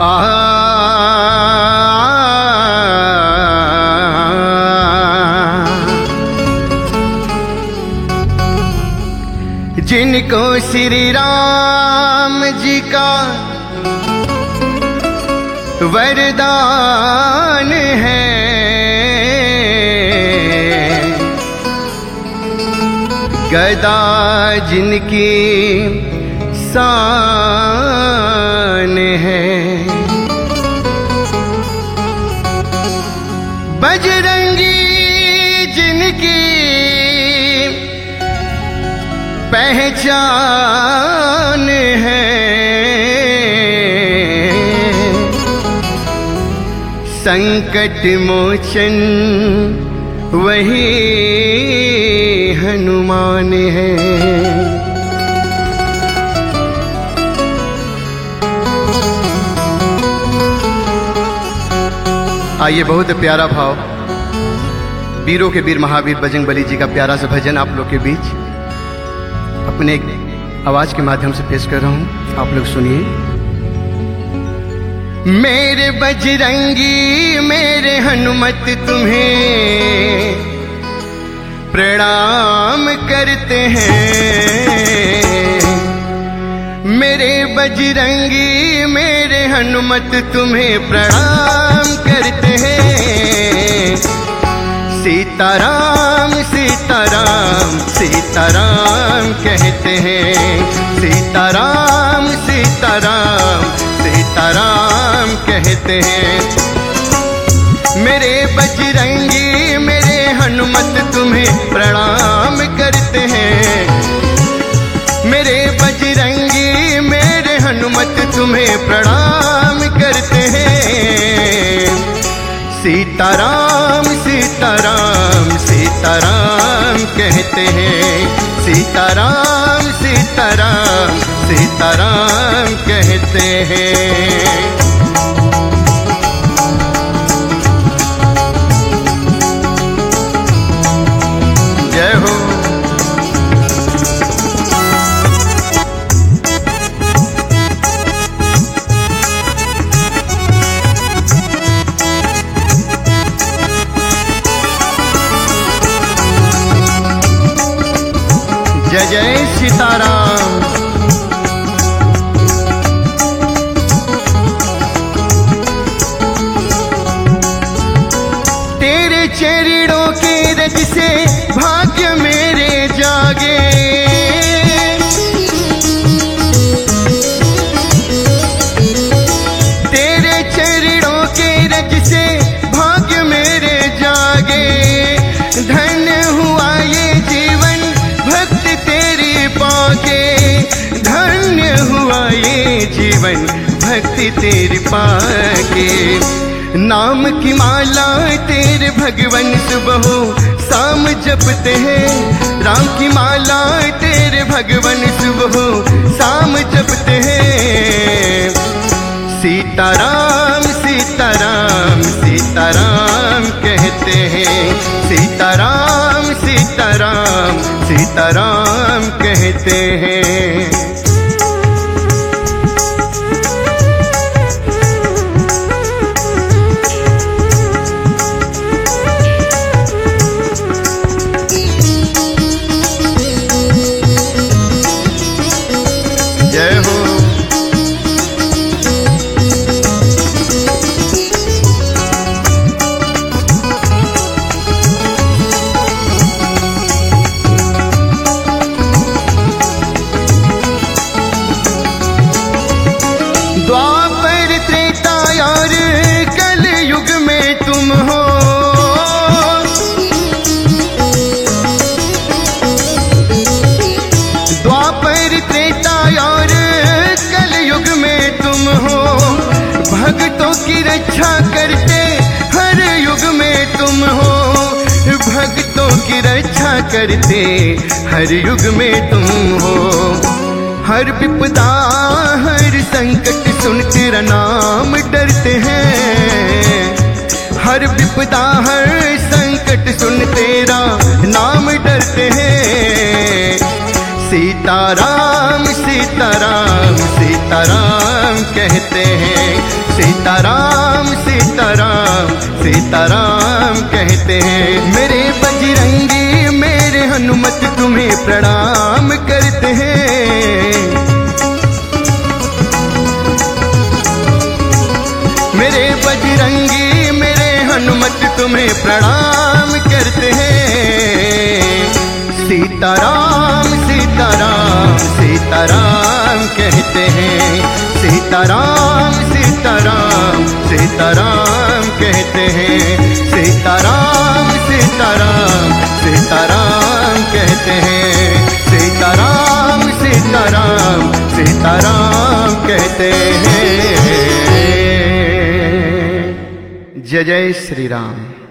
जिनको श्री राम जी का वरदान है, गदा जिनकी शान है, बजरंगी जिनकी पहचान है, संकट मोचन वही हनुमान है। आइए, बहुत प्यारा भाव, वीरों के वीर महावीर बजरंगबली जी का प्यारा सा भजन आप लोग के बीच अपने आवाज के माध्यम से पेश कर रहा हूं, आप लोग सुनिए। मेरे बजरंगी मेरे हनुमत तुम्हें प्रणाम करते हैं, मेरे बजरंगी मेरे हनुमत तुम्हें प्रणाम करते हैं। सीताराम सीताराम सीताराम कहते हैं, सीताराम सीताराम सीताराम कहते हैं। मेरे बजरंगी मेरे हनुमत तुम्हें प्रणाम करते हैं, मेरे बजरंगी मेरे हनुमत तुम्हें प्रणाम करते हैं। सीताराम सीताराम सीताराम कहते हैं, सीताराम सीताराम सीताराम कहते हैं। जय हो। जय जय सीताराम। तेरे चरणों के रज से भाग्य मेरे जागे, तेरे चरणों के रज से भाग्य मेरे जागे। धन हुआ ये जीवन भक्त तेरी पाके, धन्य हुआ ये जीवन भक्ति तेरी पाके। नाम की माला तेरे भगवन सुबह शाम जपते हैं, राम की माला तेरे भगवन सुबह शाम जपते हैं। सीताराम सीताराम सीताराम कहते हैं, सीताराम सीताराम सीताराम कहते हैं। जय हो। द्वापर त्रेता और कल युग में तुम हो, द्वापर त्रेता और कल युग में तुम हो। भक्तों की रक्षा करते हर युग में तुम हो, भक्तों की रक्षा करते हर युग में तुम हो। हर विपदा हर संकट सुन तेरा नाम डरते हैं, हर विपदा हर संकट सुन तेरा नाम डरते हैं। सीताराम सीताराम सीताराम कहते हैं, सीताराम सीताराम सीताराम कहते हैं। मेरे बजरंगी मेरे हनुमत तुम्हें प्रणाम करते हैं। मेरे बजरंगी मेरे हनुमत तुम्हें प्रणाम करते हैं। सीताराम सीताराम सीताराम कहते हैं। सीताराम सीताराम सीताराम कहते हैं। सीताराम सीताराम सीताराम कहते हैं। सीताराम सीताराम सीताराम कहते हैं। जय जय श्री राम।